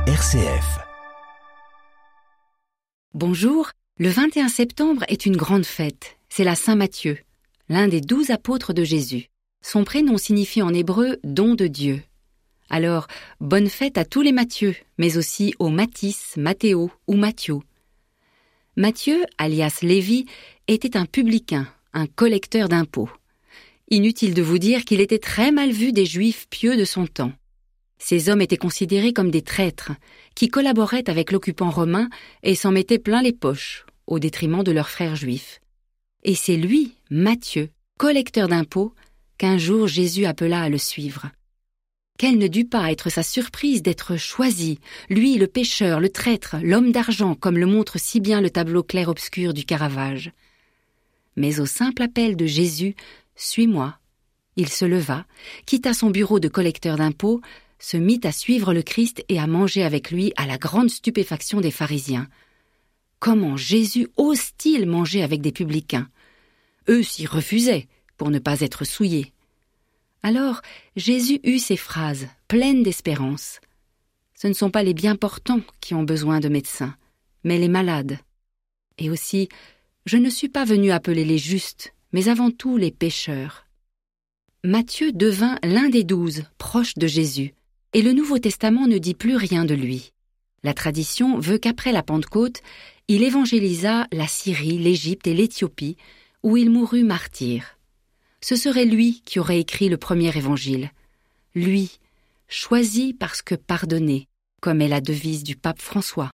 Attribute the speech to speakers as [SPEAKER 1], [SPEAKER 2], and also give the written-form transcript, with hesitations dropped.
[SPEAKER 1] RCF.
[SPEAKER 2] Bonjour, le 21 septembre est une grande fête. C'est la Saint Matthieu, l'un des 12 apôtres de Jésus. Son prénom signifie en hébreu « don de Dieu ». Alors, bonne fête à tous les Matthieu, mais aussi aux Mathis, Mathéo ou Matthieu. Matthieu, alias Lévi, était un publicain, un collecteur d'impôts. Inutile de vous dire qu'il était très mal vu des Juifs pieux de son temps. Ces hommes étaient considérés comme des traîtres, qui collaboraient avec l'occupant romain et s'en mettaient plein les poches, au détriment de leurs frères juifs. Et c'est lui, Matthieu, collecteur d'impôts, qu'un jour Jésus appela à le suivre. Quelle ne dut pas être sa surprise d'être choisi, lui le pécheur, le traître, l'homme d'argent, comme le montre si bien le tableau clair-obscur du Caravage. Mais au simple appel de Jésus, « Suis-moi », il se leva, quitta son bureau de collecteur d'impôts, se mit à suivre le Christ et à manger avec lui à la grande stupéfaction des pharisiens. Comment Jésus ose-t-il manger avec des publicains ? Eux s'y refusaient, pour ne pas être souillés. Alors Jésus eut ces phrases, pleines d'espérance. Ce ne sont pas les bien portants qui ont besoin de médecins, mais les malades. Et aussi, je ne suis pas venu appeler les justes, mais avant tout les pécheurs. Matthieu devint l'un des 12, proches de Jésus, et le Nouveau Testament ne dit plus rien de lui. La tradition veut qu'après la Pentecôte, il évangélisa la Syrie, l'Égypte et l'Éthiopie, où il mourut martyr. Ce serait lui qui aurait écrit le premier évangile. Lui, choisi parce que pardonné, comme est la devise du pape François.